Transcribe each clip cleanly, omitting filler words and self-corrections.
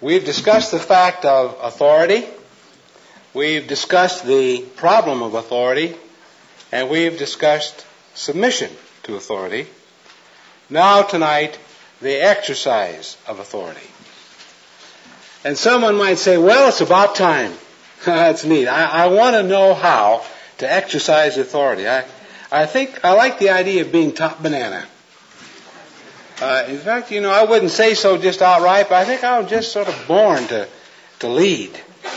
We've discussed the fact of authority, we've discussed the problem of authority, and we've discussed submission to authority. Now tonight, the exercise of authority. And someone might say, well, it's about time. That's neat. I want to know how to exercise authority. I think I like the idea of being top banana. In fact, I wouldn't say so just outright, but I think I was just sort of born to lead.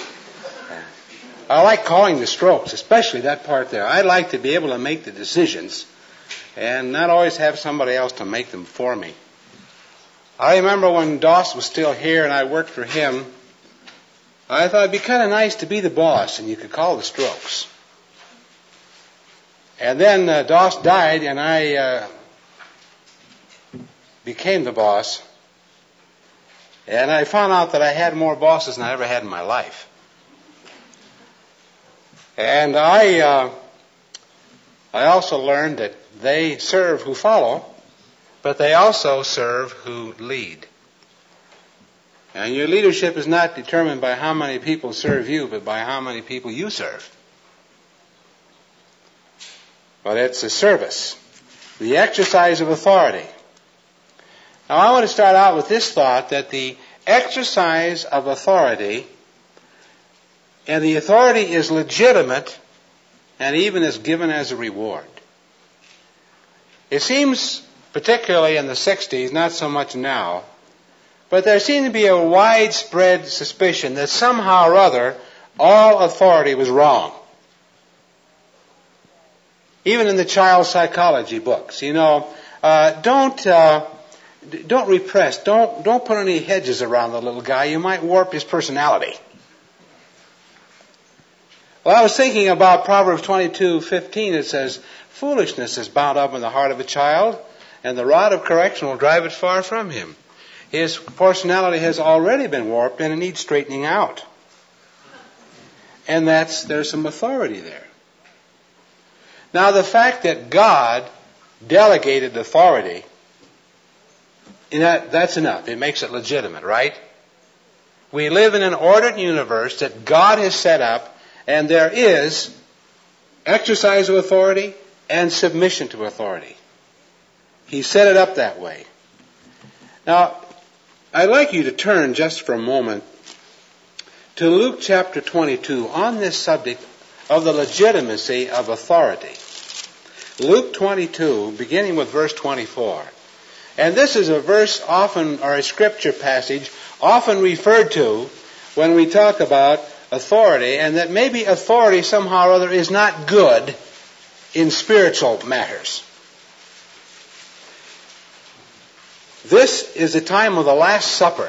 I like calling the strokes, especially that part there. I like to be able to make the decisions and not always have somebody else to make them for me. I remember when Doss was still here and I worked for him, I thought it'd be kind of nice to be the boss and you could call the strokes. And then Doss died and I became the boss, and I found out that I had more bosses than I ever had in my life. And I also learned that they serve who follow, but they also serve who lead. And your leadership is not determined by how many people serve you, but by how many people you serve. But it's a service, the exercise of authority. Now I want to start out with this thought that the exercise of authority, and the authority is legitimate and even is given as a reward. It seems, particularly in the 60s, not so much now, but there seemed to be a widespread suspicion that somehow or other all authority was wrong. Even in the child psychology books, don't repress. Don't put any hedges around the little guy. You might warp his personality. Well, I was thinking about Proverbs 22:15. It says, foolishness is bound up in the heart of a child, and the rod of correction will drive it far from him. His personality has already been warped, and it needs straightening out. And there's some authority there. Now, the fact that God delegated authority, that's enough. It makes it legitimate, right? We live in an ordered universe that God has set up, and there is exercise of authority and submission to authority. He set it up that way. Now, I'd like you to turn just for a moment to Luke chapter 22 on this subject of the legitimacy of authority. Luke 22, beginning with verse 24. And this is a verse often, or a scripture passage, often referred to when we talk about authority, and that maybe authority somehow or other is not good in spiritual matters. This is the time of the Last Supper.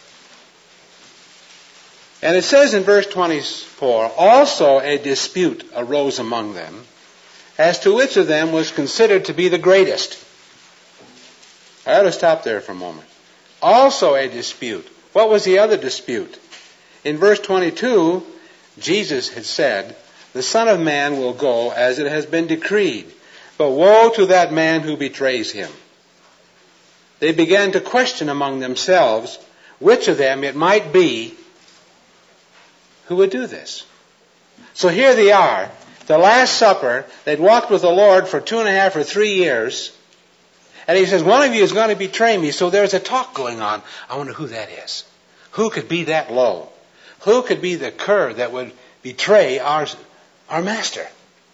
And it says in verse 24, also a dispute arose among them as to which of them was considered to be the greatest. I ought to stop there for a moment. Also a dispute. What was the other dispute? In verse 22, Jesus had said, the Son of Man will go as it has been decreed, but woe to that man who betrays him. They began to question among themselves which of them it might be who would do this. So here they are, the Last Supper. They'd walked with the Lord for 2.5 or 3 years. And he says, one of you is going to betray me. So there's a talk going on. I wonder who that is. Who could be that low? Who could be the cur that would betray our master?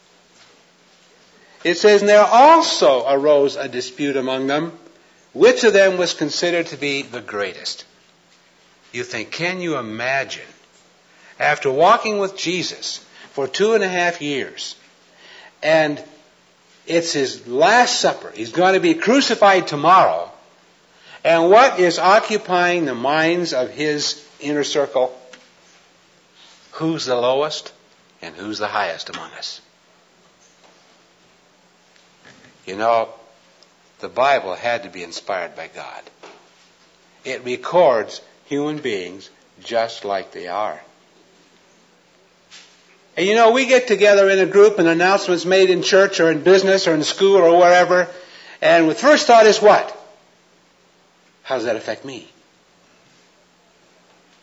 It says, and there also arose a dispute among them, which of them was considered to be the greatest. You think, can you imagine, after walking with Jesus for 2.5 years, and it's his Last Supper. He's going to be crucified tomorrow. And what is occupying the minds of his inner circle? Who's the lowest and who's the highest among us? The Bible had to be inspired by God. It records human beings just like they are. And we get together in a group and announcements made in church or in business or in school or wherever. And the first thought is what? How does that affect me?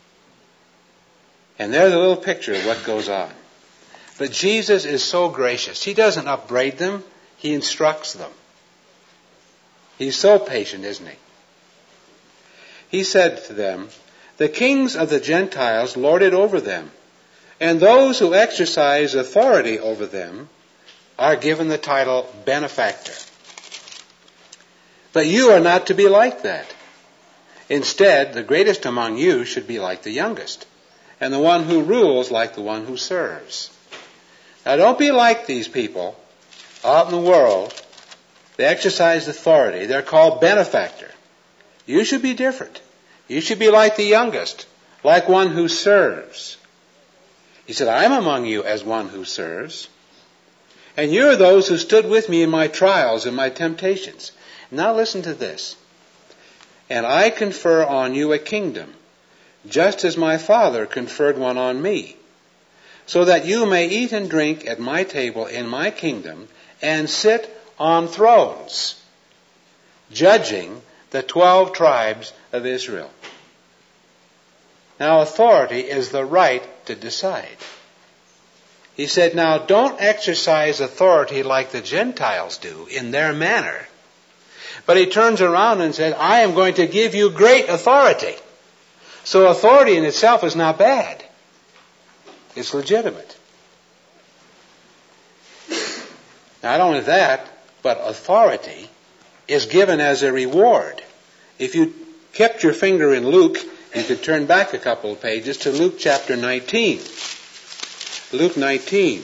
And there's a little picture of what goes on. But Jesus is so gracious. He doesn't upbraid them. He instructs them. He's so patient, isn't he? He said to them, "The kings of the Gentiles lord it over them, and those who exercise authority over them are given the title benefactor. But you are not to be like that. Instead, the greatest among you should be like the youngest, and the one who rules like the one who serves." Now don't be like these people out in the world. They exercise authority. They're called benefactor. You should be different. You should be like the youngest, like one who serves. He said, "I'm among you as one who serves. And you are those who stood with me in my trials and my temptations." Now listen to this. "And I confer on you a kingdom, just as my Father conferred one on me, so that you may eat and drink at my table in my kingdom and sit on thrones, judging the 12 tribes of Israel." Now authority is the right to decide. He said, now don't exercise authority like the Gentiles do in their manner. But he turns around and said, "I am going to give you great authority." So authority in itself is not bad. It's legitimate. Not only that, but authority is given as a reward. If you kept your finger in Luke, you could turn back a couple of pages to Luke chapter 19. Luke 19.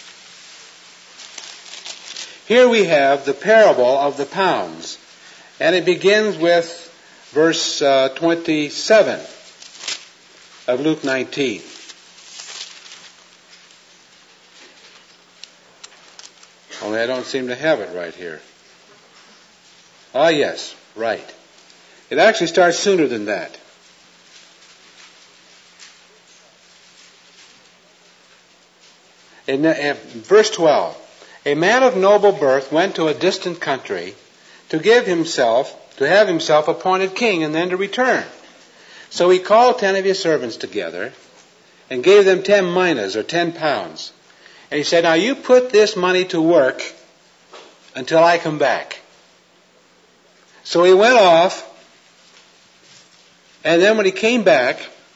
Here we have the parable of the pounds. And it begins with verse 27 of Luke 19. Only I don't seem to have it right here. Ah, yes, right. It actually starts sooner than that. In verse 12, "A man of noble birth went to a distant country to have himself appointed king and then to return. So he called 10 of his servants together and gave them 10 minas or 10 pounds. And he said, 'Now you put this money to work until I come back.' So he went off, and then when he came back,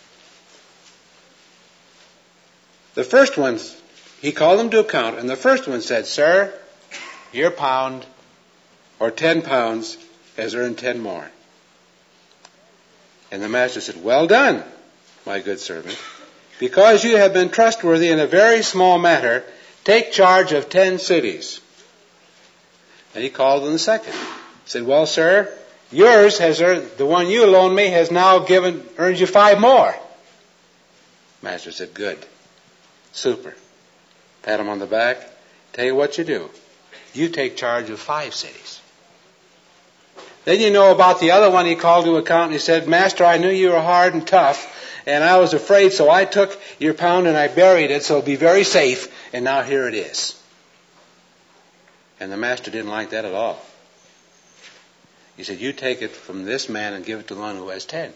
the first ones, he called them to account, and the first one said, 'Sir, your pound or 10 pounds has earned 10 more. And the master said, 'Well done, my good servant. Because you have been trustworthy in a very small matter, take charge of 10 cities.' And he called on the second. He said, 'Well, sir, yours has earned, the one you loaned me has now earned you 5 more. Master said, 'Good. Super.' Pat him on the back. Tell you what you do. You take charge of 5 cities. Then you know about the other one he called to account and he said, 'Master, I knew you were hard and tough, and I was afraid, so I took your pound and I buried it, so it'll be very safe, and now here it is.' And the master didn't like that at all. He said, 'You take it from this man and give it to the one who has 10.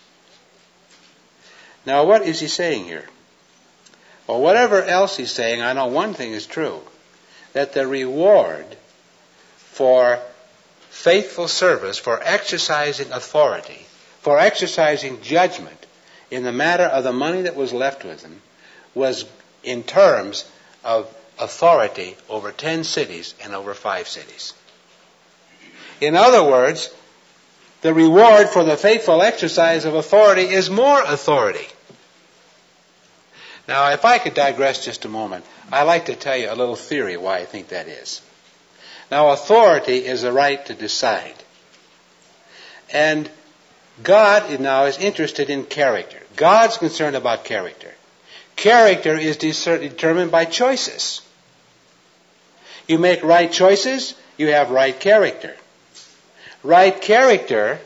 Now, what is he saying here? Well, whatever else he's saying, I know one thing is true, that the reward for faithful service, for exercising authority, for exercising judgment in the matter of the money that was left with him, was in terms of authority over 10 cities and over 5 cities. In other words, the reward for the faithful exercise of authority is more authority. Now, if I could digress just a moment, I'd like to tell you a little theory why I think that is. Now, authority is the right to decide. And God now is interested in character. God's concerned about character. Character is determined by choices. You make right choices, you have right character. Right character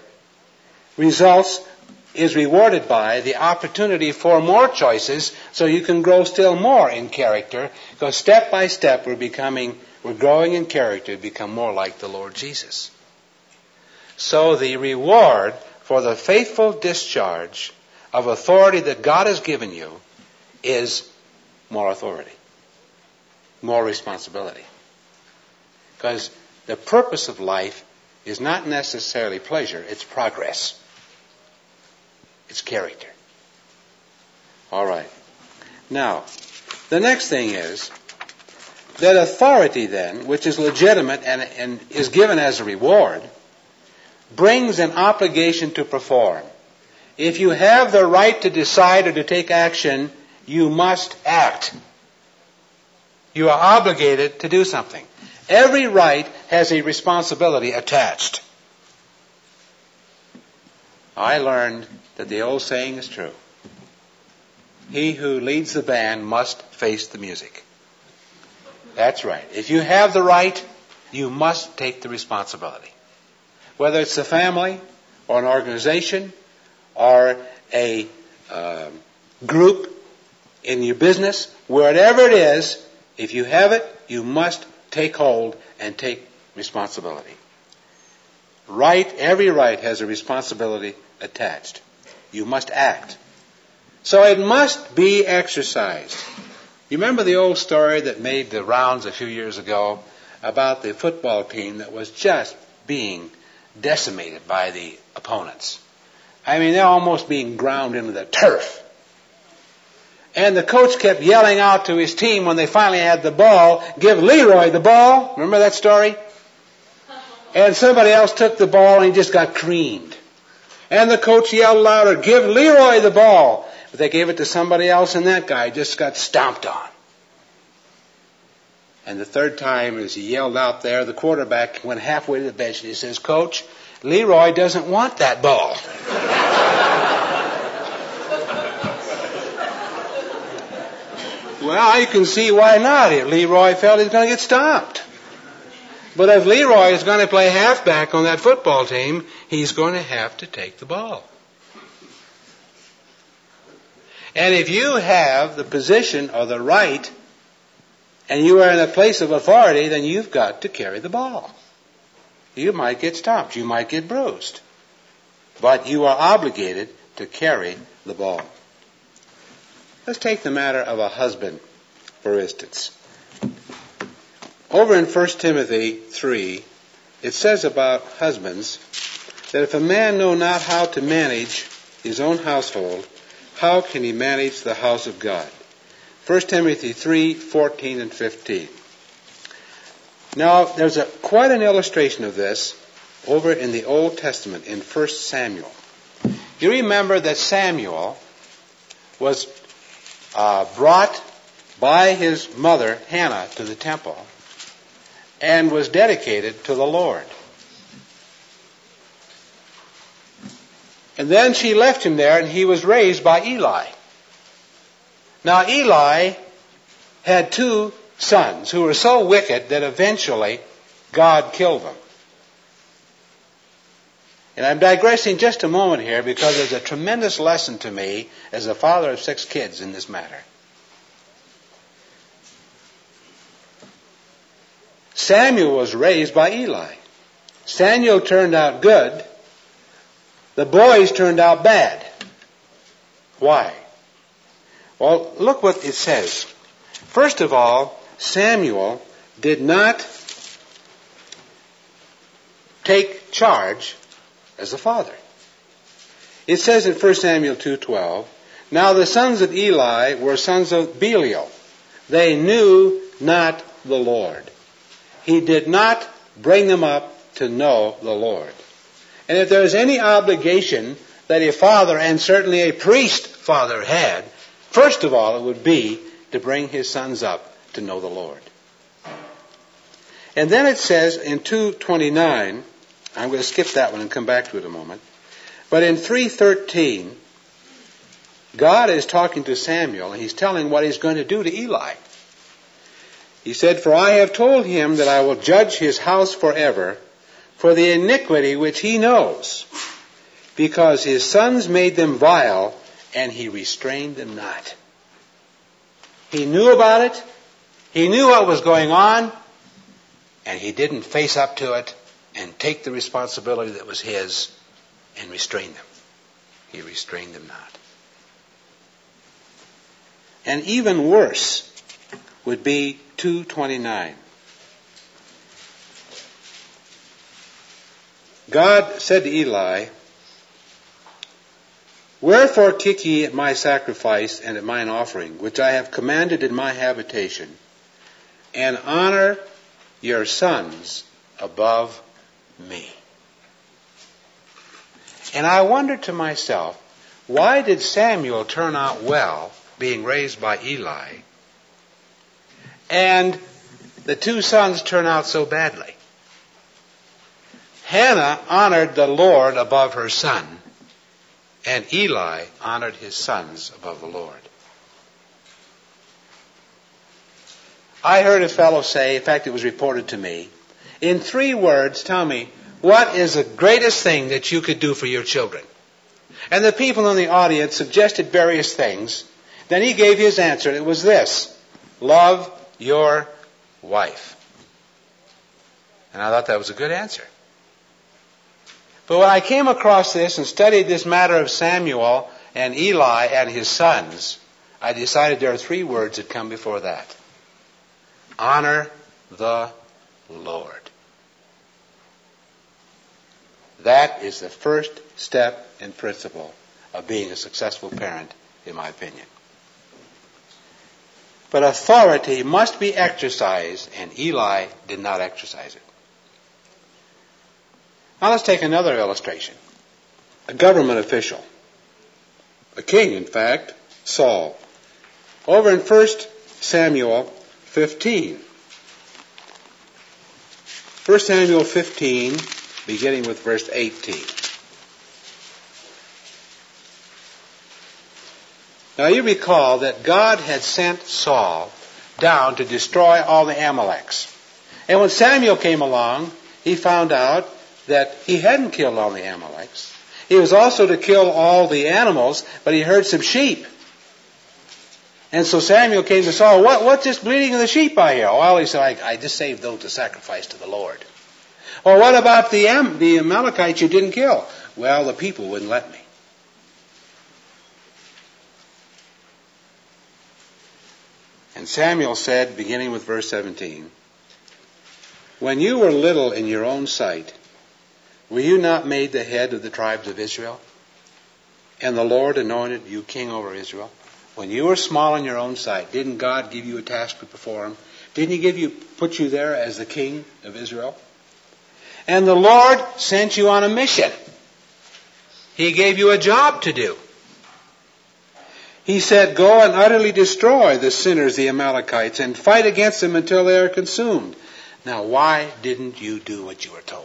is rewarded by the opportunity for more choices, so you can grow still more in character, because step by step we're growing in character to become more like the Lord Jesus. So the reward for the faithful discharge of authority that God has given you is more authority, more responsibility. Because the purpose of life is not necessarily pleasure, it's progress. It's character. All right. Now, the next thing is that authority then, which is legitimate and is given as a reward, brings an obligation to perform. If you have the right to decide or to take action, you must act. You are obligated to do something. Every right has a responsibility attached. I learned that the old saying is true. He who leads the band must face the music. That's right. If you have the right, you must take the responsibility. Whether it's a family or an organization or a group in your business, wherever it is, if you have it, you must take hold and take responsibility. Every right has a responsibility attached. You must act. So it must be exercised. You remember the old story that made the rounds a few years ago about the football team that was just being decimated by the opponents? I mean, they're almost being ground into the turf. And the coach kept yelling out to his team when they finally had the ball, "Give Leroy the ball." Remember that story? And somebody else took the ball and he just got creamed. And the coach yelled louder, "Give Leroy the ball." But they gave it to somebody else and that guy just got stomped on. And the third time as he yelled out there, the quarterback went halfway to the bench and he says, "Coach, Leroy doesn't want that ball." Well, you can see why not. If Leroy felt he's going to get stomped. But if Leroy is going to play halfback on that football team, he's going to have to take the ball. And if you have the position or the right, and you are in a place of authority, then you've got to carry the ball. You might get stopped. You might get bruised. But you are obligated to carry the ball. Let's take the matter of a husband, for instance. Over in 1 Timothy 3, it says about husbands that if a man know not how to manage his own household, how can he manage the house of God? 1 Timothy 3:14 and 15. Now, there's quite an illustration of this over in the Old Testament in 1 Samuel. You remember that Samuel was brought by his mother, Hannah, to the temple and was dedicated to the Lord. And then she left him there and he was raised by Eli. Now Eli had two sons who were so wicked that eventually God killed them. And I'm digressing just a moment here because there's a tremendous lesson to me as a father of 6 kids in this matter. Samuel was raised by Eli. Samuel turned out good. The boys turned out bad. Why? Well, look what it says. First of all, Samuel did not take charge as a father. It says in 1 Samuel 2:12, "Now the sons of Eli were sons of Belial. They knew not the Lord." He did not bring them up to know the Lord. And if there is any obligation that a father, and certainly a priest father, had, first of all it would be to bring his sons up to know the Lord. And then it says in 2:29, I'm going to skip that one and come back to it in a moment, but in 3:13, God is talking to Samuel and he's telling what he's going to do to Eli. He said, "For I have told him that I will judge his house forever for the iniquity which he knows, because his sons made them vile, and he restrained them not." He knew about it. He knew what was going on, and he didn't face up to it and take the responsibility that was his and restrain them. He restrained them not. And even worse would be 2:29. God said to Eli, "Wherefore kick ye at my sacrifice and at mine offering, which I have commanded in my habitation, and honor your sons above me?" And I wondered to myself, why did Samuel turn out well, being raised by Eli, and the two sons turn out so badly? Hannah honored the Lord above her son, and Eli honored his sons above the Lord. I heard a fellow say, in fact it was reported to me, in 3 words, tell me, what is the greatest thing that you could do for your children? And the people in the audience suggested various things. Then he gave his answer, and it was this: love your wife. And I thought that was a good answer. But when I came across this and studied this matter of Samuel and Eli and his sons, I decided there are 3 words that come before that. Honor the Lord. That is the first step and principle of being a successful parent, in my opinion. But authority must be exercised, and Eli did not exercise it. Now let's take another illustration. A government official. A king, in fact, Saul. Over in 1 Samuel 15. 1 Samuel 15, beginning with verse 18. Now you recall that God had sent Saul down to destroy all the Amaleks. And when Samuel came along, he found out that he hadn't killed all the Amaleks. He was also to kill all the animals, but he heard some sheep. And so Samuel came to Saul, what's this bleating of the sheep I hear? Well, he said, I just saved those to sacrifice to the Lord. Well, what about the Amalekites you didn't kill? Well, the people wouldn't let me. And Samuel said, beginning with verse 17, "When you were little in your own sight, were you not made the head of the tribes of Israel? And the Lord anointed you king over Israel? When you were small in your own sight, didn't God give you a task to perform? Didn't He put you there as the king of Israel? And the Lord sent you on a mission. He gave you a job to do. He said, go and utterly destroy the sinners, the Amalekites, and fight against them until they are consumed. Now, why didn't you do what you were told?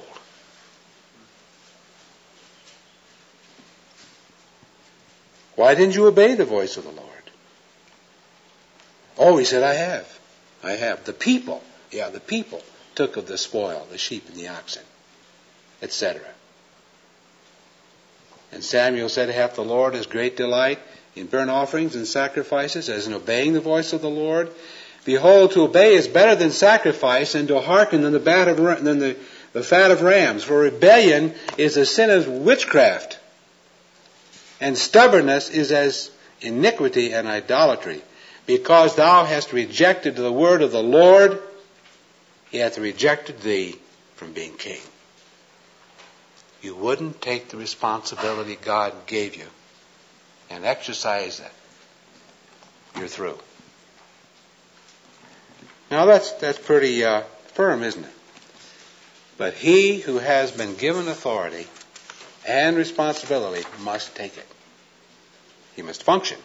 Why didn't you obey the voice of the Lord? Oh, he said, I have. The people took of the spoil, the sheep and the oxen, etc. And Samuel said, hath the Lord his great delight in burnt offerings and sacrifices, as in obeying the voice of the Lord? Behold, to obey is better than sacrifice, and to hearken than the fat of rams. For rebellion is the sin of witchcraft, and stubbornness is as iniquity and idolatry. Because thou hast rejected the word of the Lord, he hath rejected thee from being king. You wouldn't take the responsibility God gave you and exercise that. You're through. Now that's pretty firm, isn't it? But he who has been given authority and responsibility must take it. He must function.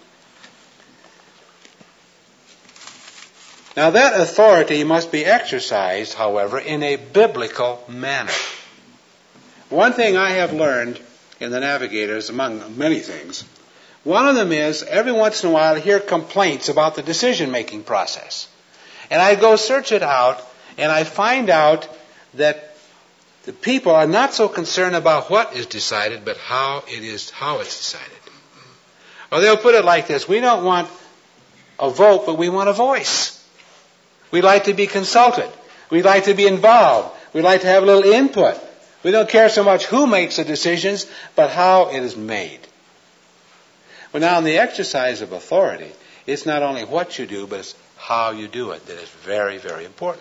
Now that authority must be exercised, however, in a biblical manner. One thing I have learned in the Navigators, among many things, one of them is every once in a while I hear complaints about the decision-making process. And I go search it out, and I find out that the people are not so concerned about what is decided, but how it's decided. Or they'll put it like this: we don't want a vote, but we want a voice. We like to be consulted. We like to be involved. We like to have a little input. We don't care so much who makes the decisions, but how it is made. Well, now, in the exercise of authority, It's not only what you do, but it's how you do it that is very, very important.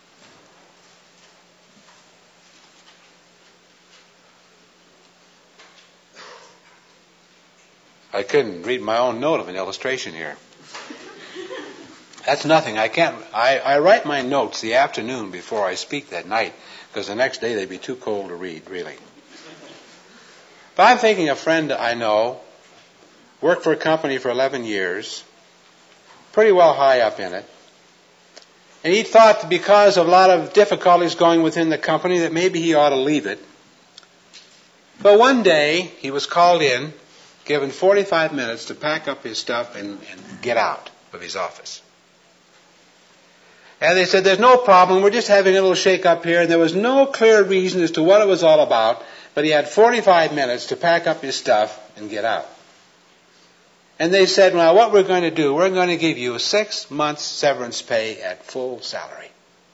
I couldn't read my own note of an illustration here. That's nothing. I write my notes the afternoon before I speak that night, because the next day they'd be too cold to read, really. But I'm thinking a friend I know, worked for a company for 11 years, pretty well high up in it, and he thought that because of a lot of difficulties going within the company that maybe he ought to leave it. But one day he was called in, given 45 minutes to pack up his stuff and get out of his office. And they said, there's no problem, we're just having a little shake-up here, and there was no clear reason as to what it was all about, but he had 45 minutes to pack up his stuff and get out. And they said, well, what we're going to do, we're going to give you 6 months severance pay at full salary.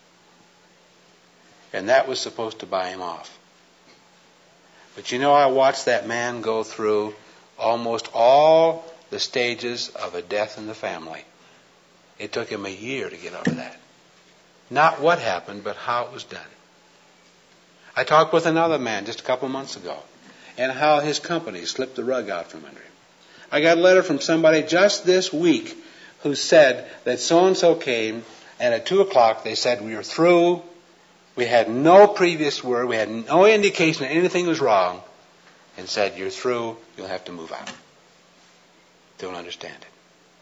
And that was supposed to buy him off. But you know, I watched that man go through almost all the stages of a death in the family. It took him a year to get over that. Not what happened, but how it was done. I talked with another man just a couple of months ago, and how his company slipped the rug out from under him. I got a letter from somebody just this week who said that so-and-so came, and at 2 o'clock they said, we are through. We had no previous word. We had no indication that anything was wrong, and said, you're through. You'll have to move out. Don't understand it.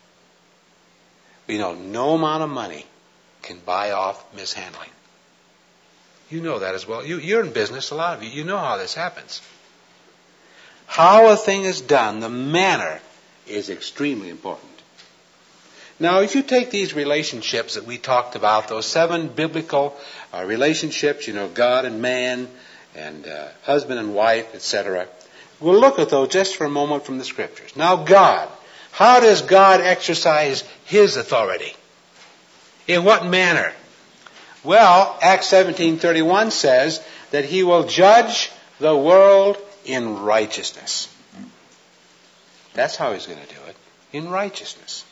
We know no amount of money can buy off mishandling. You know that as well. You're in business, a lot of you. You know how this happens. How a thing is done, the manner, is extremely important. Now, if you take these relationships that we talked about, those 7 biblical relationships, God and man, and husband and wife, etc., we'll look at those just for a moment from the Scriptures. Now, God. How does God exercise His authority? In what manner? Well, Acts 17:31 says that He will judge the world in righteousness. That's how He's going to do it, in righteousness.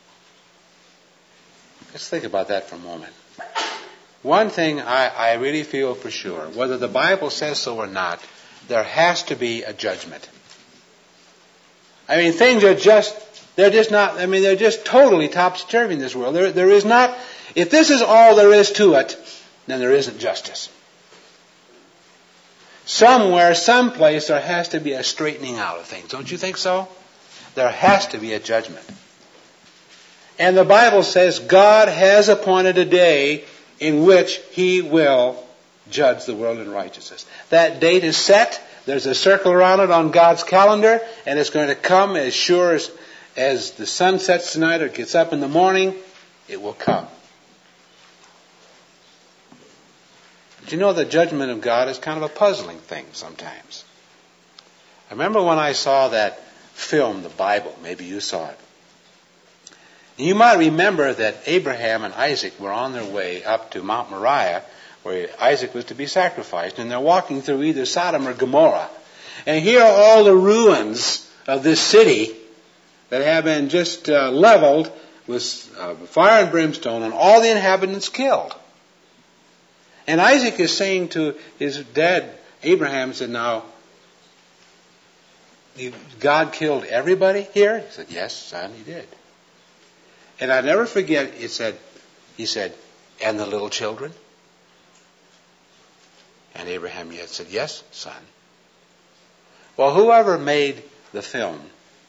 Let's think about that for a moment. One thing I really feel for sure, whether the Bible says so or not, there has to be a judgment. I mean, things are they're just totally topsy-turvy in this world. There is not, if this is all there is to it, then there isn't justice. Somewhere, someplace, there has to be a straightening out of things. Don't you think so? There has to be a judgment. And the Bible says God has appointed a day in which He will judge the world in righteousness. That date is set. There's a circle around it on God's calendar, and it's going to come as sure as the sun sets tonight or gets up in the morning. It will come. But you know, the judgment of God is kind of a puzzling thing sometimes. I remember when I saw that film, The Bible. Maybe you saw it. And you might remember that Abraham and Isaac were on their way up to Mount Moriah, where Isaac was to be sacrificed, and they're walking through either Sodom or Gomorrah. And here are all the ruins of this city that have been just leveled with fire and brimstone, and all the inhabitants killed. And Isaac is saying to his dad, Abraham, said, now, God killed everybody here? He said, yes, son, He did. And I never forget, he said, and the little children? And Abraham yet said, yes, son. Well, whoever made the film,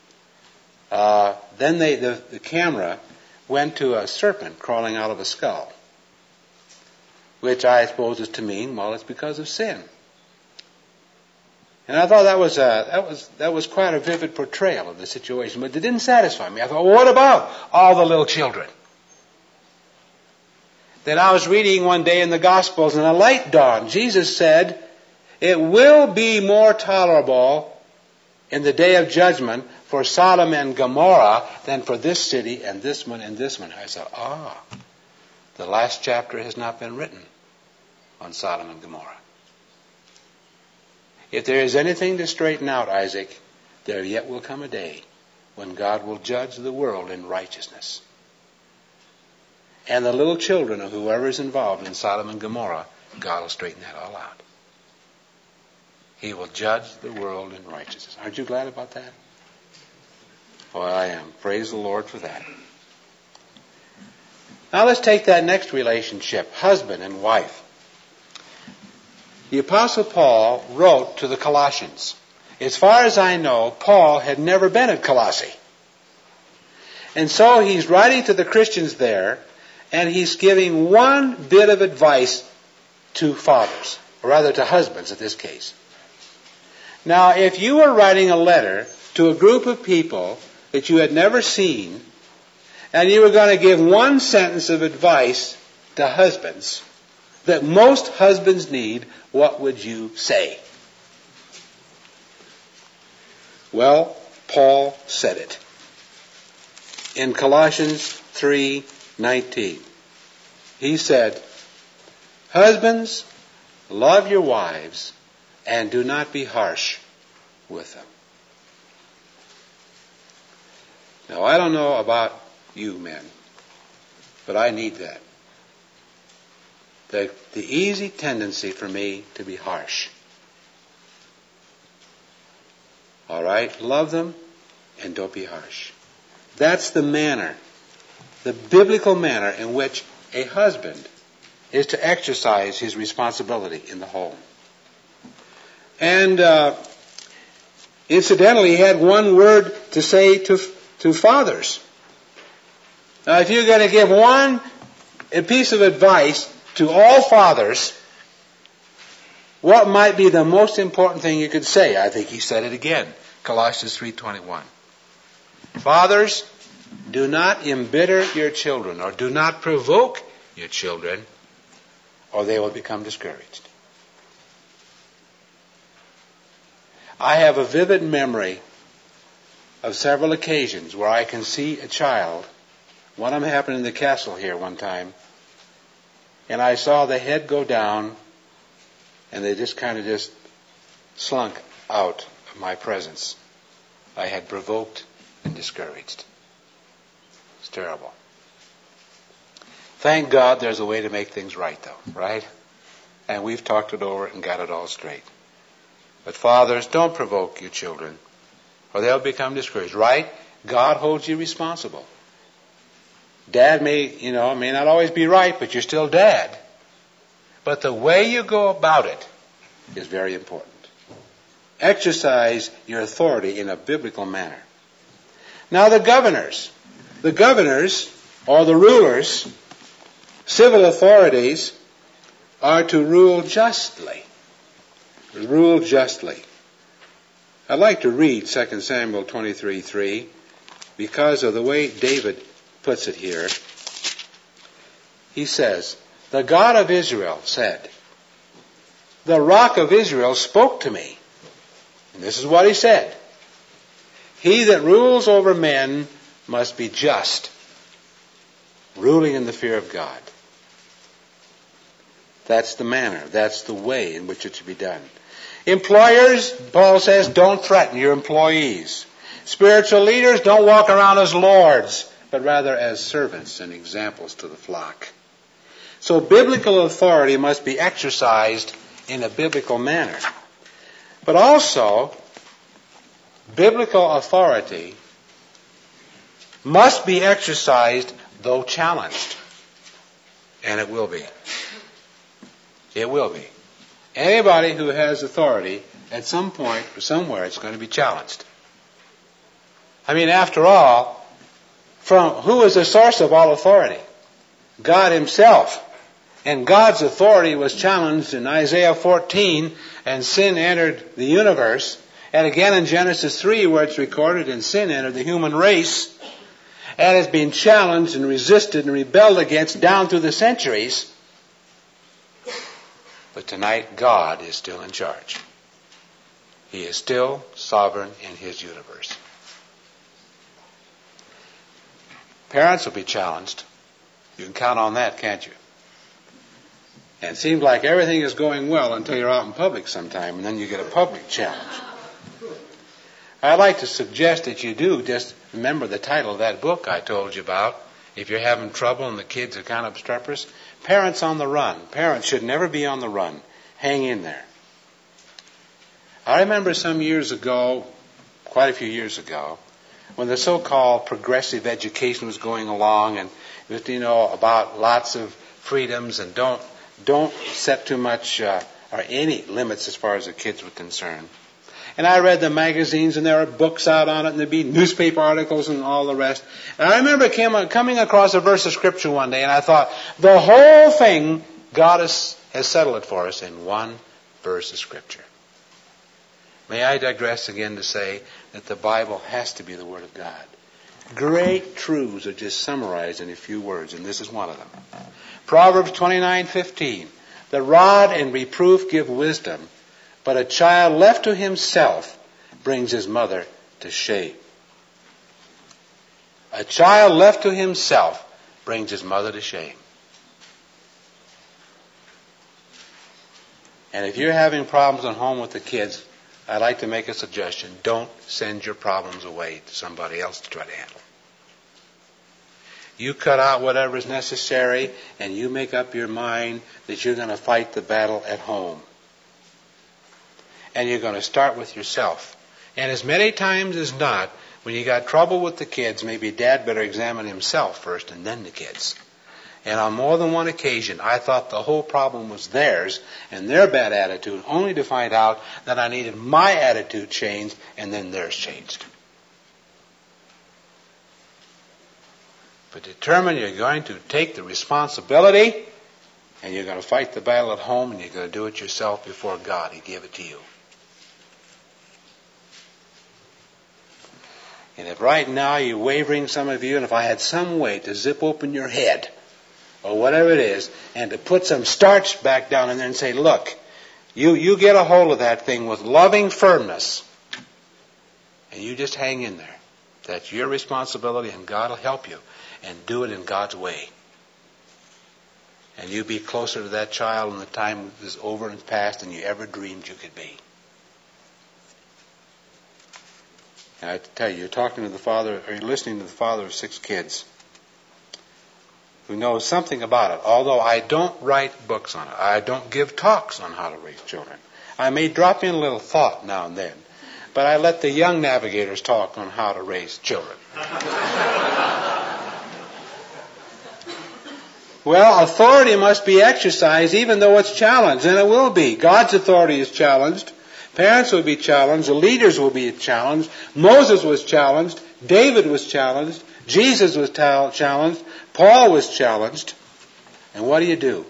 then the camera went to a serpent crawling out of a skull, which I suppose is to mean, well, it's because of sin. And I thought that was quite a vivid portrayal of the situation, but it didn't satisfy me. I thought, well, what about all the little children? Then I was reading one day in the Gospels, and a light dawned. Jesus said, it will be more tolerable in the day of judgment for Sodom and Gomorrah than for this city and this one and this one. I said, the last chapter has not been written on Sodom and Gomorrah. If there is anything to straighten out, Isaac, there yet will come a day when God will judge the world in righteousness. And the little children of whoever is involved in Sodom and Gomorrah, God will straighten that all out. He will judge the world in righteousness. Aren't you glad about that? Well, I am. Praise the Lord for that. Now let's take that next relationship, husband and wife. The Apostle Paul wrote to the Colossians. As far as I know, Paul had never been at Colossae. And so he's writing to the Christians there, and he's giving one bit of advice to fathers, or rather to husbands in this case. Now, if you were writing a letter to a group of people that you had never seen, and you were going to give one sentence of advice to husbands that most husbands need, what would you say? Well, Paul said it. In Colossians 3:19, he said, "Husbands, love your wives and do not be harsh with them." Now, I don't know about you men, but I need that. The easy tendency for me to be harsh. All right? Love them and don't be harsh. That's the manner, the biblical manner in which a husband is to exercise his responsibility in the home. And incidentally, he had one word to say to fathers. Now, if you're going to give a piece of advice to all fathers, what might be the most important thing you could say? I think he said it again. Colossians 3:21. Fathers, do not embitter your children, or do not provoke your children, or they will become discouraged. I have a vivid memory of several occasions where I can see a child. One of them happened in the castle here one time, and I saw the head go down, and they just kind of slunk out of my presence. I had provoked and discouraged. It's terrible. Thank God there's a way to make things right, though, right? And we've talked it over and got it all straight. But fathers, don't provoke your children, or they'll become discouraged, right? God holds you responsible. Dad may not always be right, but you're still dad. But the way you go about it is very important. Exercise your authority in a biblical manner. Now the governors or the rulers, civil authorities, are to rule justly. Rule justly. I'd like to read 2 Samuel 23:3 because of the way David puts it here. He says, "The God of Israel said, the Rock of Israel spoke to me." And this is what he said. "He that rules over men must be just, ruling in the fear of God." That's the manner. That's the way in which it should be done. Employers, Paul says, don't threaten your employees. Spiritual leaders, don't walk around as lords, but rather as servants and examples to the flock. So biblical authority must be exercised in a biblical manner. But also, biblical authority must be exercised though challenged. And it will be. It will be. Anybody who has authority, at some point or somewhere, it's going to be challenged. I mean, after all, who is the source of all authority? God himself. And God's authority was challenged in Isaiah 14, and sin entered the universe. And again in Genesis 3, where it's recorded, and sin entered the human race, and has been challenged and resisted and rebelled against down through the centuries. But tonight, God is still in charge. He is still sovereign in his universe. Parents will be challenged. You can count on that, can't you? And it seems like everything is going well until you're out in public sometime, and then you get a public challenge. I'd like to suggest that you do just Remember the title of that book I told you about. If you're having trouble and the kids are kind of obstreperous, Parents on the Run. Parents should never be on the run. Hang in there. I remember some years ago, quite a few years ago, when the so-called progressive education was going along, and about lots of freedoms, and don't set too much or any limits as far as the kids were concerned. And I read the magazines, and there were books out on it, and there'd be newspaper articles and all the rest. And I remember coming across a verse of Scripture one day, and I thought, the whole thing, God has settled it for us in one verse of Scripture. May I digress again to say that the Bible has to be the Word of God. Great truths are just summarized in a few words, and this is one of them. Proverbs 29:15. The rod and reproof give wisdom, but a child left to himself brings his mother to shame. A child left to himself brings his mother to shame. And if you're having problems at home with the kids, I'd like to make a suggestion. Don't send your problems away to somebody else to try to handle. You cut out whatever is necessary, and you make up your mind that you're going to fight the battle at home. And you're going to start with yourself. And as many times as not, when you got trouble with the kids, maybe Dad better examine himself first and then the kids. And on more than one occasion, I thought the whole problem was theirs and their bad attitude, only to find out that I needed my attitude changed and then theirs changed. But determine you're going to take the responsibility, and you're going to fight the battle at home, and you're going to do it yourself before God. He gave it to you. And if right now you're wavering, some of you, and if I had some way to zip open your head, or whatever it is, and to put some starch back down in there and say, look, you get a hold of that thing with loving firmness, and you just hang in there. That's your responsibility, and God will help you. And do it in God's way. And you be closer to that child when the time is over and past than you ever dreamed you could be. And I tell you, you're talking to the father, or you're listening to the father of 6 kids who knows something about it. Although I don't write books on it. I don't give talks on how to raise children. I may drop in a little thought now and then. But I let the young navigators talk on how to raise children. Well, authority must be exercised even though it's challenged, and it will be. God's authority is challenged. Parents will be challenged. The leaders will be challenged. Moses was challenged. David was challenged. Jesus was challenged. Paul was challenged. And what do?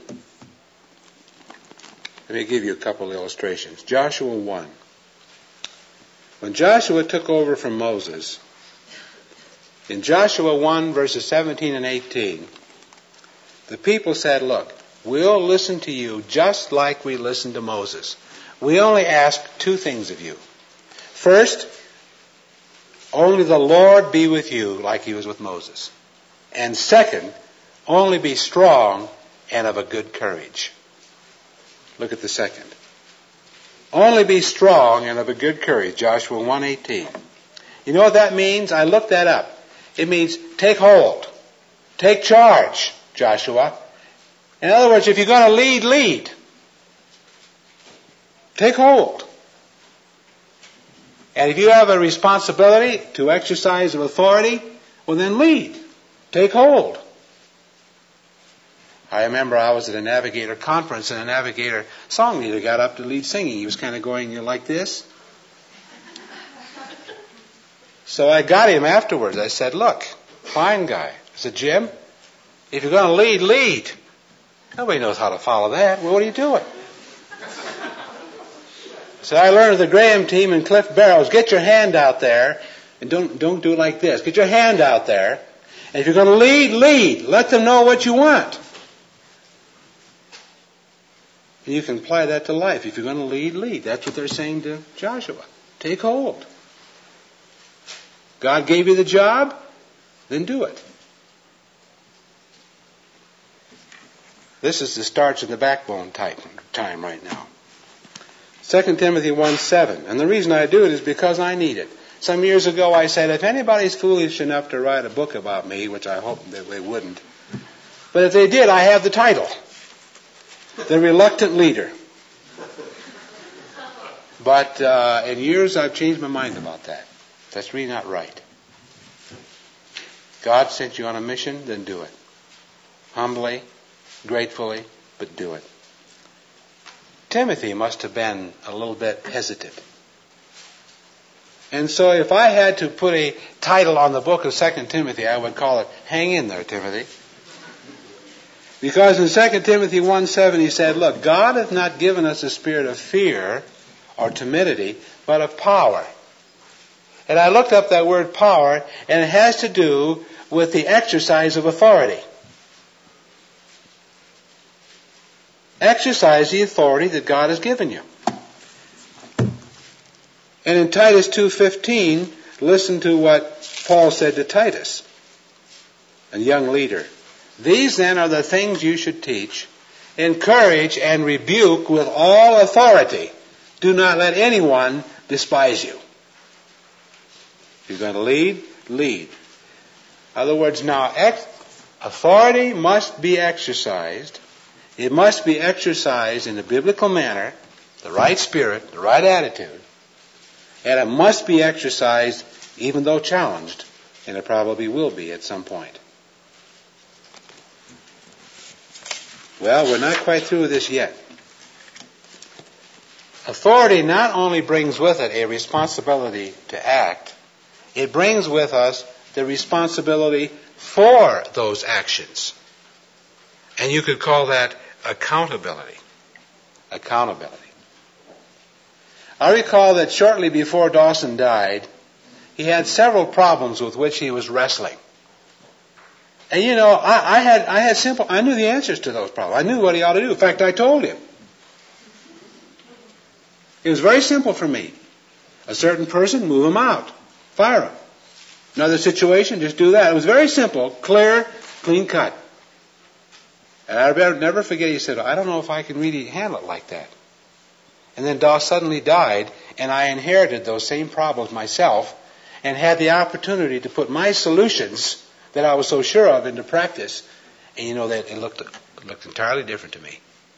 Let me give you a couple of illustrations. Joshua 1. When Joshua took over from Moses, in Joshua 1, verses 17 and 18, the people said, look, we'll listen to you just like we listened to Moses. We only ask 2 things of you. First, only the Lord be with you like he was with Moses. And second, only be strong and of a good courage. Look at the second. Only be strong and of a good courage, Joshua 1:18. You know what that means? I looked that up. It means take hold. Take charge, Joshua. In other words, if you're going to lead, lead. Take hold. And if you have a responsibility to exercise of authority, well then lead. Take hold. I remember I was at a Navigator conference and a Navigator song leader got up to lead singing. He was kind of going like this. So I got him afterwards. I said, look, fine guy. I said, Jim, if you're going to lead, lead. Nobody knows how to follow that. Well, what are you doing? So I learned of the Graham team and Cliff Barrows, get your hand out there and don't do it like this. Get your hand out there. And if you're going to lead, lead. Let them know what you want. And you can apply that to life. If you're going to lead, lead. That's what they're saying to Joshua. Take hold. God gave you the job, then do it. This is the starch and the backbone time right now. 2 Timothy 1:7. And the reason I do it is because I need it. Some years ago I said, if anybody's foolish enough to write a book about me, which I hope that they wouldn't, but if they did, I have the title, The Reluctant Leader. But in years I've changed my mind about that. That's really not right. God sent you on a mission, then do it. Humbly, gratefully, but do it. Timothy must have been a little bit hesitant. And so if I had to put a title on the book of 2 Timothy, I would call it, Hang in There, Timothy. Because in 2 Timothy 1:7 he said, look, God hath not given us a spirit of fear or timidity, but of power. And I looked up that word power, and it has to do with the exercise of authority. Exercise the authority that God has given you. And in Titus 2:15, listen to what Paul said to Titus, a young leader. These then are the things you should teach, encourage and rebuke with all authority. Do not let anyone despise you. If you're going to lead, lead. In other words, now authority must be exercised. It must be exercised in a biblical manner, the right spirit, the right attitude. And it must be exercised even though challenged, and it probably will be at some point. Well, we're not quite through with this yet. Authority not only brings with it a responsibility to act, it brings with us the responsibility for those actions. And you could call that accountability. Accountability. I recall that shortly before Dawson died, he had several problems with which he was wrestling. And you know, I knew the answers to those problems. I knew what he ought to do. In fact, I told him. It was very simple for me. A certain person, move him out. Fire him. Another situation, just do that. It was very simple, clear, clean cut. And I'll never forget, he said, I don't know if I can really handle it like that. And then Doss suddenly died, and I inherited those same problems myself and had the opportunity to put my solutions that I was so sure of into practice. And you know, that it looked entirely different to me.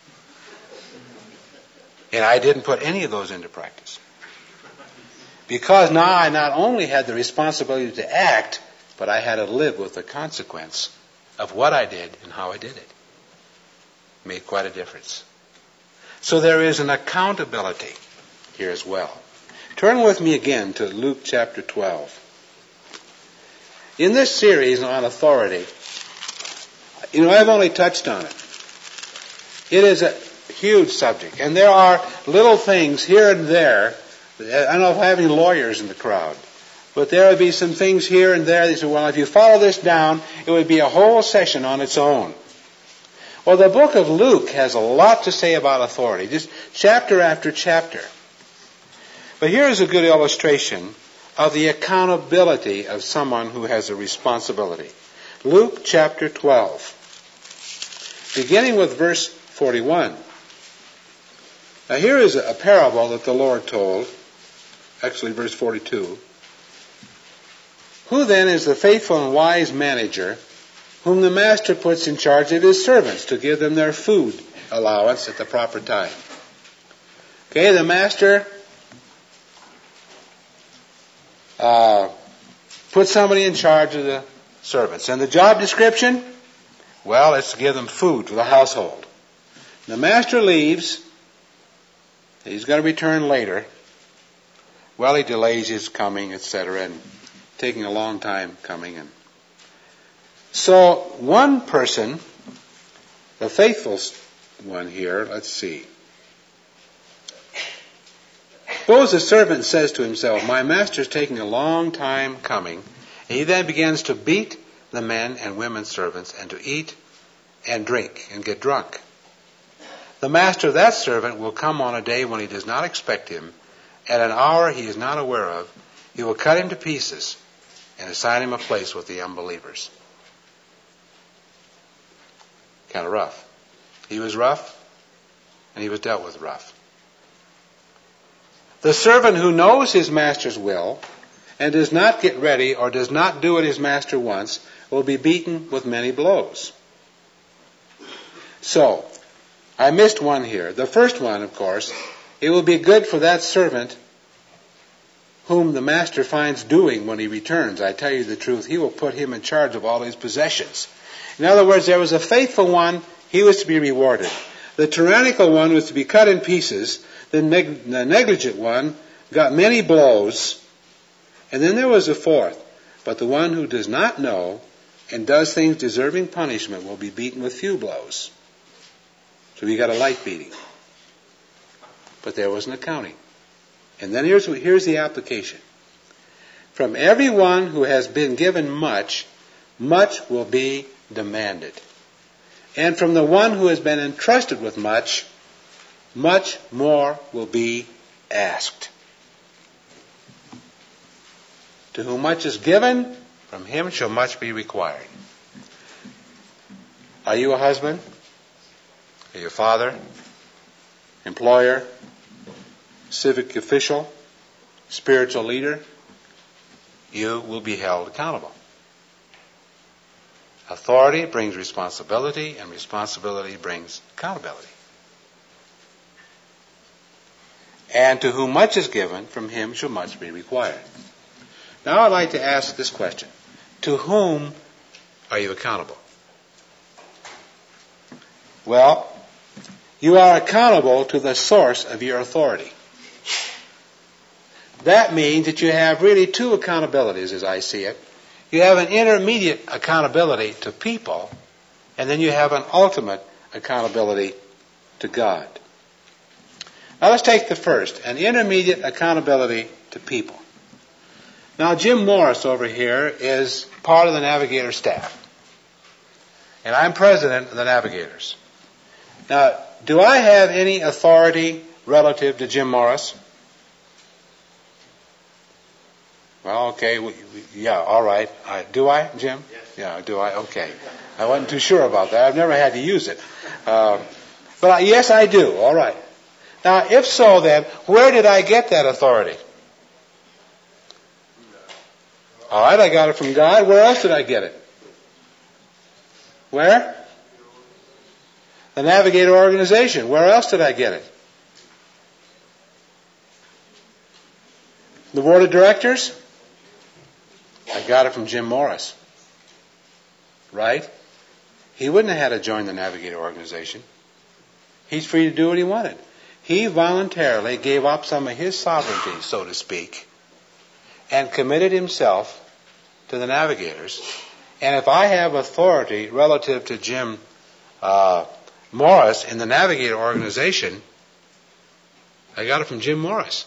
And I didn't put any of those into practice. Because now I not only had the responsibility to act, but I had to live with the consequence of what I did and how I did it. Made quite a difference. So there is an accountability here as well. Turn with me again to Luke chapter 12. In this series on authority, you know, I've only touched on it. It is a huge subject. And there are little things here and there. I don't know if I have any lawyers in the crowd. But there would be some things here and there. They say, well, if you follow this down, it would be a whole session on its own. Well, the book of Luke has a lot to say about authority, just chapter after chapter. But here is a good illustration of the accountability of someone who has a responsibility. Luke chapter 12, beginning with verse 41. Now here is a parable that the Lord told, actually verse 42. Who then is the faithful and wise manager whom the master puts in charge of his servants to give them their food allowance at the proper time? Okay, the master puts somebody in charge of the servants. And the job description? Well, it's to give them food for the household. The master leaves. He's going to return later. Well, he delays his coming, etc., and taking a long time coming. And so one person, the faithful one here, let's see. Suppose the servant says to himself, my master's taking a long time coming. And he then begins to beat the men and women servants and to eat and drink and get drunk. The master of that servant will come on a day when he does not expect him, at an hour he is not aware of. He will cut him to pieces and assign him a place with the unbelievers. Kind of rough. He was rough, and he was dealt with rough. The servant who knows his master's will and does not get ready or does not do what his master wants will be beaten with many blows. So, I missed one here. The first one, of course, it will be good for that servant whom the master finds doing when he returns. I tell you the truth, he will put him in charge of all his possessions. In other words, there was a faithful one, he was to be rewarded. The tyrannical one was to be cut in pieces. The negligent one got many blows. And then there was a fourth. But the one who does not know and does things deserving punishment will be beaten with few blows. So he got a light beating. But there was an accounting. And then here's the application. From everyone who has been given much, much will be demanded. And from the one who has been entrusted with much, much more will be asked. To whom much is given, from him shall much be required. Are you a husband? Are you a father? Employer? Civic official? Spiritual leader? You will be held accountable. Authority brings responsibility, and responsibility brings accountability. And to whom much is given, from him shall much be required. Now I'd like to ask this question. To whom are you accountable? Well, you are accountable to the source of your authority. That means that you have really two accountabilities as I see it. You have an intermediate accountability to people, and then you have an ultimate accountability to God. Now let's take the first, an intermediate accountability to people. Now Jim Morris over here is part of the Navigator staff, and I'm president of the Navigators. Now, do I have any authority relative to Jim Morris? Well, okay, yeah, all right. Do I, Jim? Yes. Yeah, do I? Okay. I wasn't too sure about that. I've never had to use it. But yes, I do. All right. Now, if so, then, where did I get that authority? All right, I got it from God. Where else did I get it? Where? The Navigator organization. Where else did I get it? The board of directors? I got it from Jim Morris. Right? He wouldn't have had to join the Navigator organization. He's free to do what he wanted. He voluntarily gave up some of his sovereignty, so to speak, and committed himself to the Navigators. And if I have authority relative to Jim Morris in the Navigator organization, I got it from Jim Morris.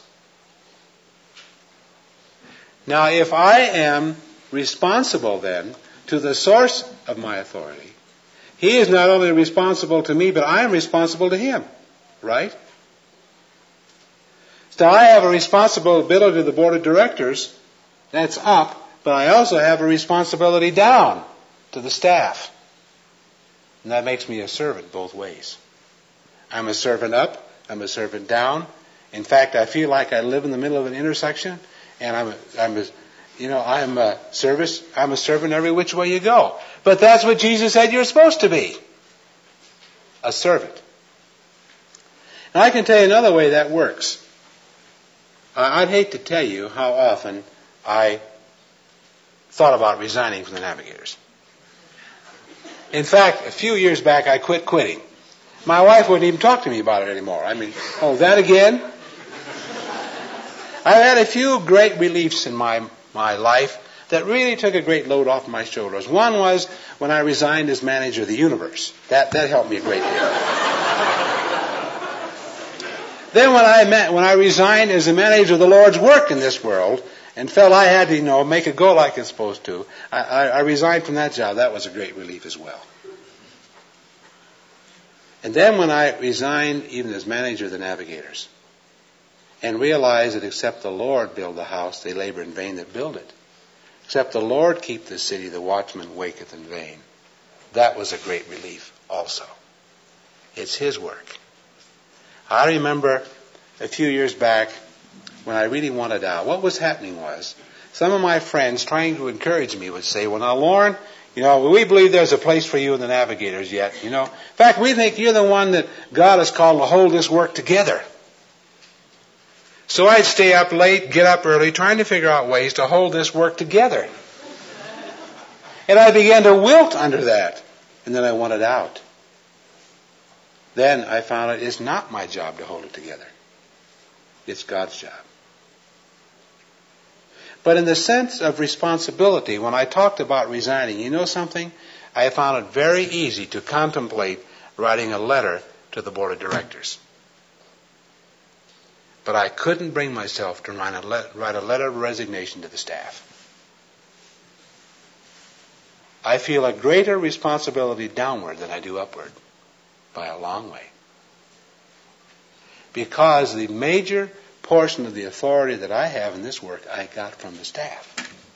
Now, if I am responsible then to the source of my authority, he is not only responsible to me, but I am responsible to him. Right? So I have a responsibility to the board of directors. That's up. But I also have a responsibility down to the staff. And that makes me a servant both ways. I'm a servant up. I'm a servant down. In fact, I feel like I live in the middle of an intersection. And I'm a servant every which way you go. But that's what Jesus said you're supposed to be. A servant. And I can tell you another way that works. I'd hate to tell you how often I thought about resigning from the Navigators. In fact, a few years back I quit quitting. My wife wouldn't even talk to me about it anymore. That again? I've had a few great reliefs in my life that really took a great load off my shoulders. One was when I resigned as manager of the universe. That helped me a great deal. Then when I resigned as the manager of the Lord's work in this world and felt I had to, make it go like it's supposed to, I resigned from that job. That was a great relief as well. And then when I resigned even as manager of the Navigators and realized that except the Lord build the house, they labor in vain that build it. Except the Lord keep the city, the watchman waketh in vain. That was a great relief also. It's His work. I remember a few years back when I really wanted out. What was happening was some of my friends trying to encourage me would say, well, now, Lauren, we believe there's a place for you in the Navigators yet. In fact, we think you're the one that God has called to hold this work together. So I'd stay up late, get up early, trying to figure out ways to hold this work together. And I began to wilt under that. And then I wanted out. Then I found out it's not my job to hold it together. It's God's job. But in the sense of responsibility, when I talked about resigning, you know something? I found it very easy to contemplate writing a letter to the board of directors. But I couldn't bring myself to write a letter of resignation to the staff. I feel a greater responsibility downward than I do upward, by a long way. Because the major portion of the authority that I have in this work, I got from the staff.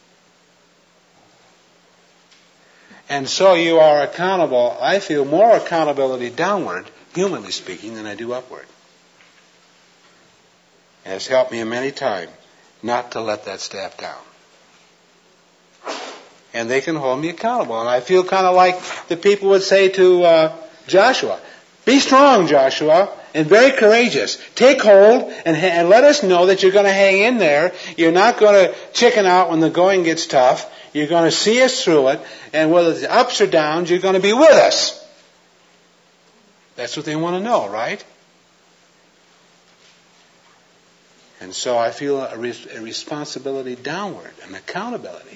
And so you are accountable. I feel more accountability downward, humanly speaking, than I do upward. It has helped me many times not to let that staff down. And they can hold me accountable. And I feel kind of like the people would say to Joshua, be strong, Joshua, and very courageous. Take hold and let us know that you're going to hang in there. You're not going to chicken out when the going gets tough. You're going to see us through it. And whether it's ups or downs, you're going to be with us. That's what they want to know, right? And so I feel a responsibility downward, an accountability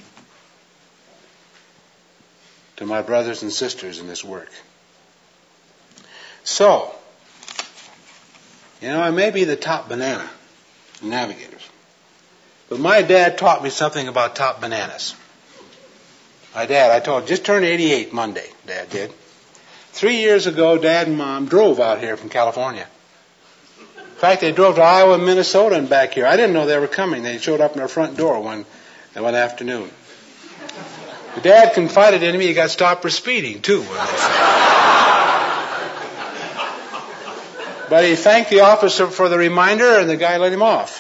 to my brothers and sisters in this work. So, I may be the top banana in Navigators, but my dad taught me something about top bananas. My dad, I told, just turned 88 Monday, Dad did. 3 years ago, Dad and Mom drove out here from California. In fact, they drove to Iowa and Minnesota and back here. I didn't know they were coming. They showed up in our front door one afternoon. Dad confided in me he got stopped for speeding, too. But he thanked the officer for the reminder, and the guy let him off.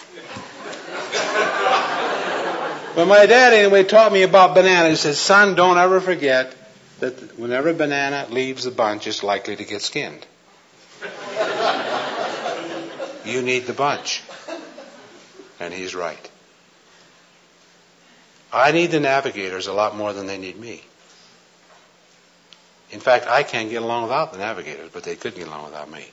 But my dad, anyway, taught me about bananas. He said, son, don't ever forget that whenever a banana leaves the bunch, it's likely to get skinned. You need the bunch. And he's right. I need the Navigators a lot more than they need me. In fact, I can't get along without the Navigators, but they couldn't get along without me.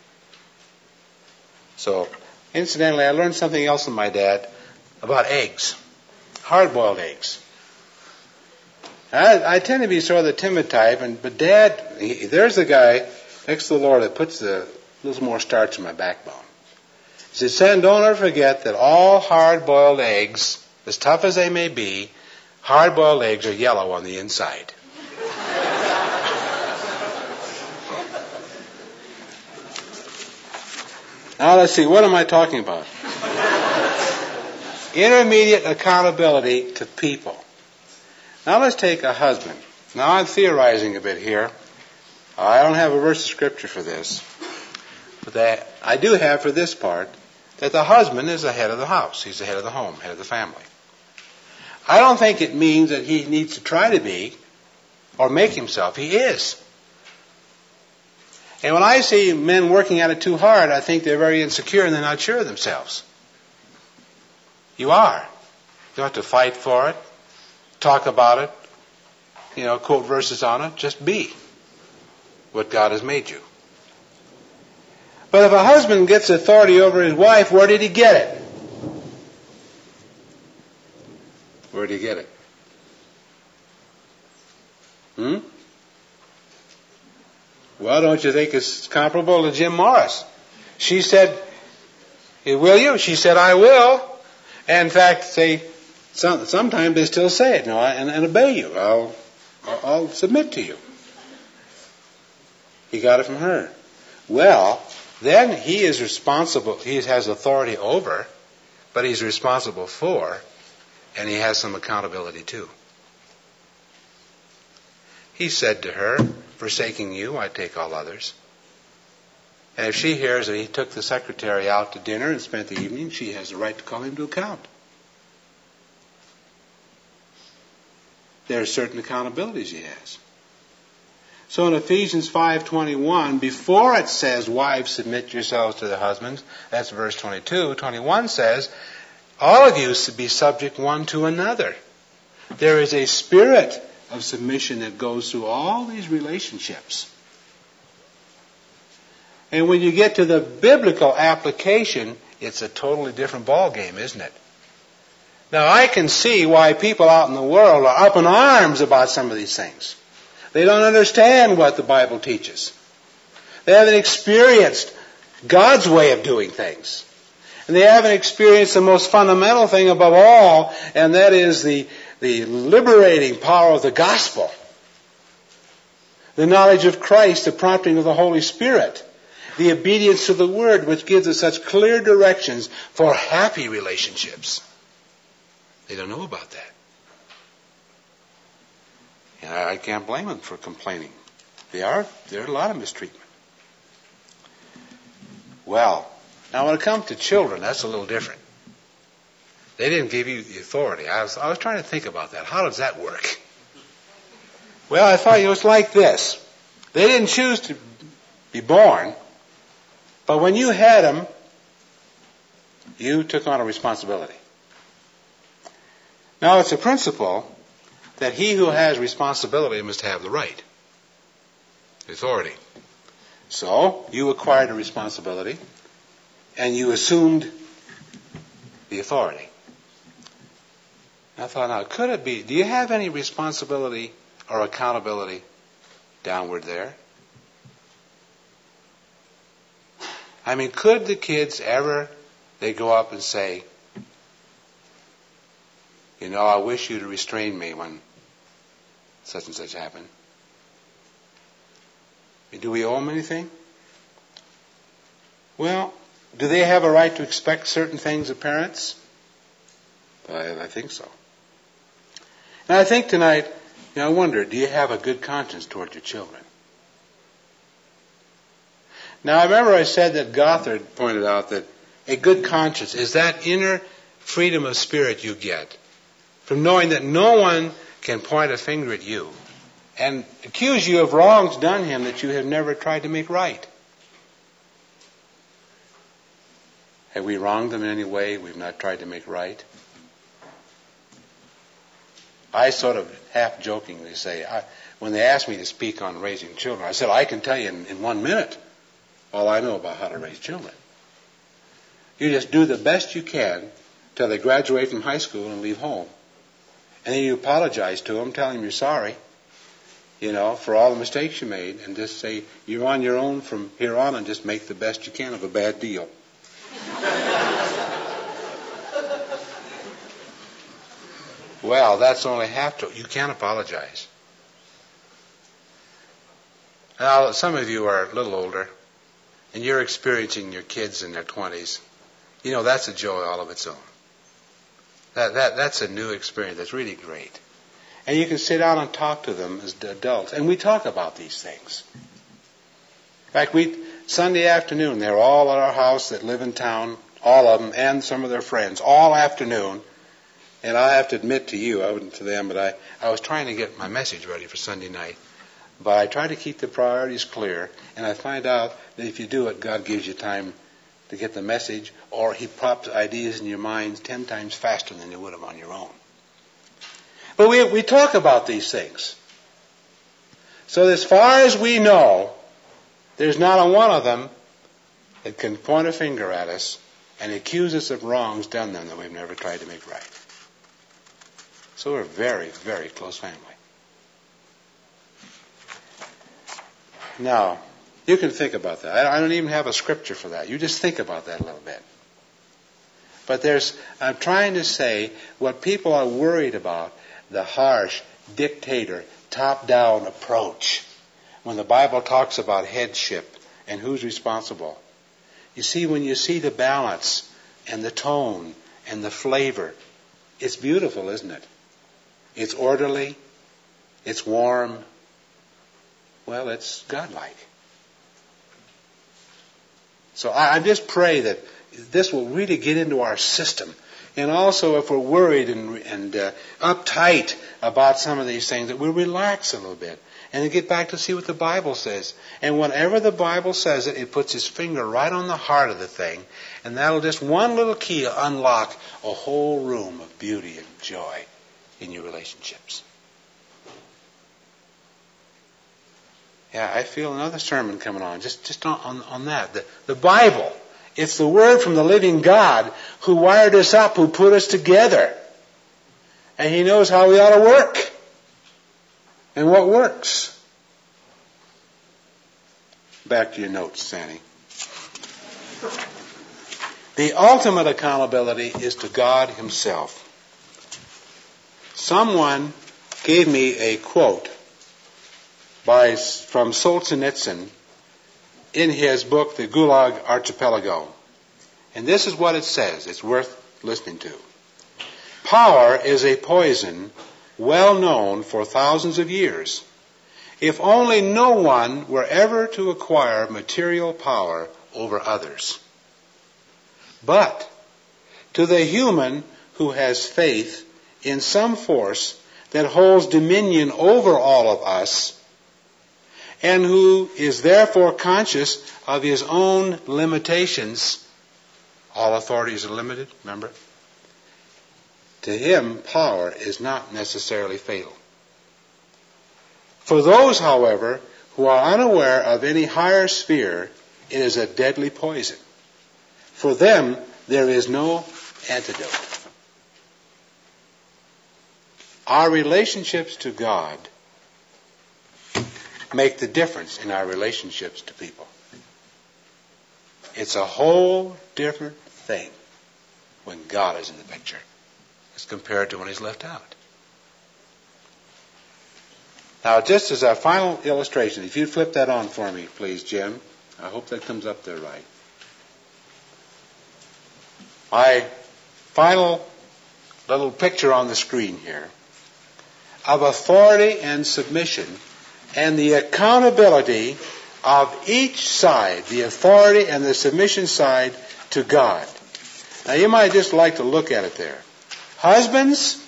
So, incidentally, I learned something else from my dad about eggs. Hard-boiled eggs. I tend to be sort of the timid type, but Dad, there's the guy next to the Lord that puts a little more starch in my backbone. He said, son, don't ever forget that all hard-boiled eggs, as tough as they may be, hard-boiled eggs are yellow on the inside. Now let's see, what am I talking about? Intermediate accountability to people. Now let's take a husband. Now I'm theorizing a bit here. I don't have a verse of scripture for this. But that I do have for this part, that the husband is the head of the house. He's the head of the home, head of the family. I don't think it means that he needs to try to be or make himself. He is. And when I see men working at it too hard, I think they're very insecure and they're not sure of themselves. You are. You don't have to fight for it, talk about it, quote verses on it. Just be what God has made you. But if a husband gets authority over his wife, where did he get it? Where did he get it? Well, don't you think it's comparable to Jim Morris? She said, will you? She said, I will. And in fact, sometimes they still say it, and obey you. I'll submit to you. He got it from her. Well, then he is responsible. He has authority over, but he's responsible for, and he has some accountability too. He said to her, forsaking you, I take all others. And if she hears that he took the secretary out to dinner and spent the evening, she has the right to call him to account. there are certain accountabilities he has. So in Ephesians 5:21, before it says, wives, submit yourselves to the husbands, that's verse 22, 21 says, all of you should be subject one to another. There is a spirit of submission that goes through all these relationships. And when you get to the biblical application, it's a totally different ballgame, isn't it? Now, I can see why people out in the world are up in arms about some of these things. They don't understand what the Bible teaches. They haven't experienced God's way of doing things. And they haven't experienced the most fundamental thing above all, and that is the liberating power of the gospel. The knowledge of Christ, the prompting of the Holy Spirit. The obedience to the Word, which gives us such clear directions for happy relationships. They don't know about that. And I can't blame them for complaining. There are a lot of mistreatment. Well, now when it comes to children, that's a little different. They didn't give you the authority. I was trying to think about that. How does that work? Well, I thought it was like this. They didn't choose to be born. But when you had them, you took on a responsibility. Now, it's a principle that he who has responsibility must have the right, the authority. So, you acquired a responsibility, and you assumed the authority. I thought, now, could it be, do you have any responsibility or accountability downward there? I mean, could the kids ever, they go up and say, you know, I wish you to restrain me when such and such happened? Do we owe them anything? Well, do they have a right to expect certain things of parents? I think so. And I think tonight, I wonder, do you have a good conscience toward your children? Now, I remember I said that Gothard pointed out that a good conscience is that inner freedom of spirit you get from knowing that no one can point a finger at you and accuse you of wrongs done him that you have never tried to make right. Have we wronged them in any way we've not tried to make right? I sort of half-jokingly say, when they asked me to speak on raising children, I said, I can tell you in 1 minute all I know about how to raise children. You just do the best you can till they graduate from high school and leave home. And then you apologize to them, tell them you're sorry, for all the mistakes you made, and just say you're on your own from here on and just make the best you can of a bad deal. Well, that's only half true. You can't apologize. Now, some of you are a little older, and you're experiencing your kids in their 20s. That's a joy all of its own. That's a new experience. That's really great. And you can sit down and talk to them as adults. And we talk about these things. In fact, Sunday afternoon, they're all at our house that live in town, all of them, and some of their friends, all afternoon. And I have to admit to you, I wasn't to them, but I was trying to get my message ready for Sunday night. But I try to keep the priorities clear, and I find out that if you do it, God gives you time to get the message, or He pops ideas in your minds 10 times faster than you would have on your own. But we talk about these things. So as far as we know, there's not a one of them that can point a finger at us and accuse us of wrongs done them that we've never tried to make right. So we're a very, very close family. Now, you can think about that. I don't even have a scripture for that. You just think about that a little bit. But I'm trying to say what people are worried about, the harsh, dictator, top-down approach. When the Bible talks about headship and who's responsible. You see, when you see the balance and the tone and the flavor, it's beautiful, isn't it? It's orderly. It's warm. Well, it's godlike. So I just pray that this will really get into our system And also, if we're worried and uptight about some of these things, that we relax a little bit and then get back to see what the Bible says. And whenever the Bible says it, it puts its finger right on the heart of the thing, and that'll just one little key unlock a whole room of beauty and joy in your relationships. Yeah, I feel another sermon coming on, just on that. The Bible. It's the Word from the living God who wired us up, who put us together. And He knows how we ought to work and what works. Back to your notes, Sandy. The ultimate accountability is to God Himself. Someone gave me a quote from Solzhenitsyn in his book, The Gulag Archipelago. And this is what it says. It's worth listening to. Power is a poison well known for thousands of years. If only no one were ever to acquire material power over others. But to the human who has faith in some force that holds dominion over all of us, and who is therefore conscious of his own limitations. All authorities are limited, remember? To him, power is not necessarily fatal. For those, however, who are unaware of any higher sphere, it is a deadly poison. For them, there is no antidote. Our relationships to God make the difference in our relationships to people. It's a whole different thing when God is in the picture as compared to when He's left out. Now, just as our final illustration, if you'd flip that on for me, please, Jim. I hope that comes up there right. My final little picture on the screen here of authority and submission and the accountability of each side, the authority and the submission side, to God. Now, you might just like to look at it there. Husbands,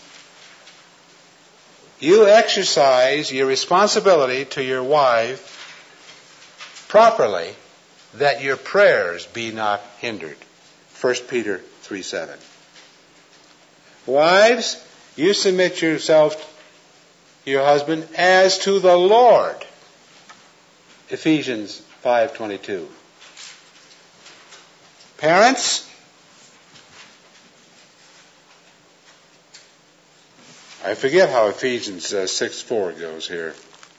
you exercise your responsibility to your wife properly, that your prayers be not hindered. 1 Peter 3:7. Wives, you submit yourself to your husband as to the Lord. Ephesians 5:22. Parents, I forget how Ephesians 6:4 goes here.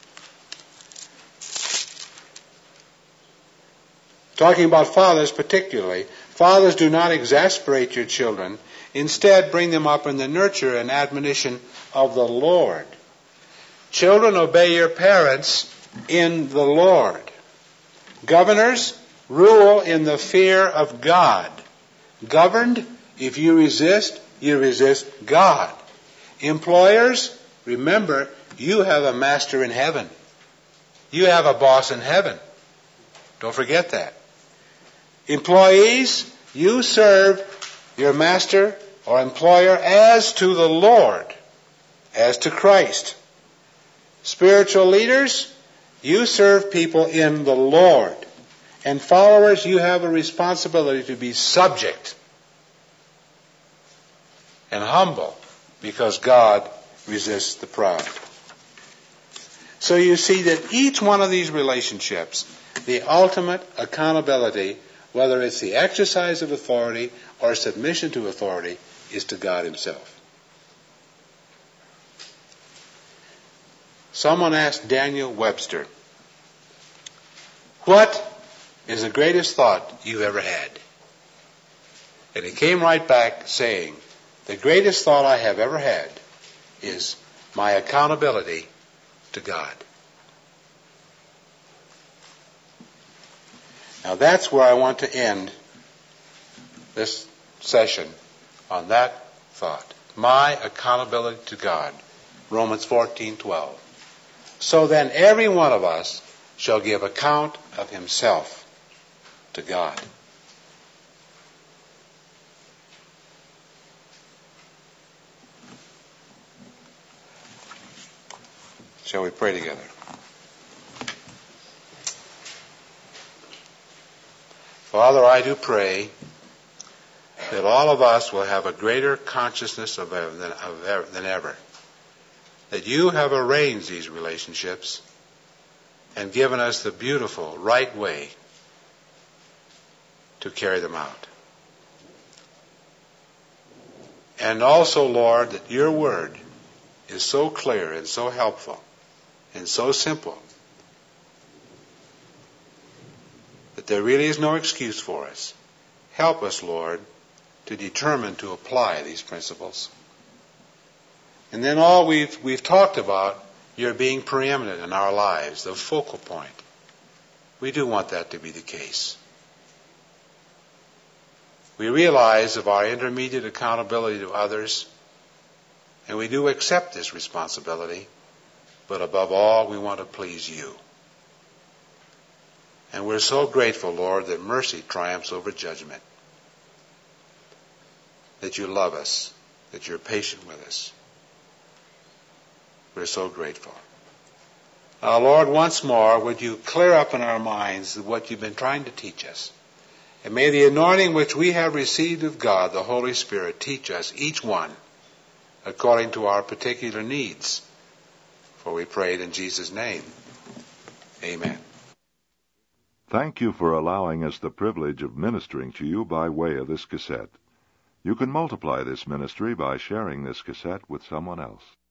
Talking about fathers particularly, fathers, do not exasperate your children. Instead, bring them up in the nurture and admonition of the Lord. Children, obey your parents in the Lord. Governors, rule in the fear of God. Governed, if you resist God. Employers, remember, you have a master in heaven. You have a boss in heaven. Don't forget that. Employees, you serve your master or employer as to the Lord, as to Christ. Spiritual leaders, you serve people in the Lord. And followers, you have a responsibility to be subject and humble, because God resists the proud. So you see that each one of these relationships, the ultimate accountability, whether it's the exercise of authority or submission to authority, is to God Himself. Someone asked Daniel Webster, what is the greatest thought you've ever had? And he came right back saying, the greatest thought I have ever had is my accountability to God. Now that's where I want to end this session, on that thought. My accountability to God. Romans 14:12. So then every one of us shall give account of himself to God. Shall we pray together? Father, I do pray that all of us will have a greater consciousness than ever, that you have arranged these relationships and given us the beautiful, right way to carry them out. And also, Lord, that your word is so clear and so helpful and so simple that there really is no excuse for us. Help us, Lord, to determine to apply these principles. And then all we've talked about, your being preeminent in our lives, the focal point. We do want that to be the case. We realize of our intermediate accountability to others, and we do accept this responsibility, but above all, we want to please you. And we're so grateful, Lord, that mercy triumphs over judgment, that you love us, that you're patient with us. We're so grateful. Now, Lord, once more, would you clear up in our minds what you've been trying to teach us? And may the anointing which we have received of God, the Holy Spirit, teach us, each one, according to our particular needs. For we pray it in Jesus' name. Amen. Thank you for allowing us the privilege of ministering to you by way of this cassette. You can multiply this ministry by sharing this cassette with someone else.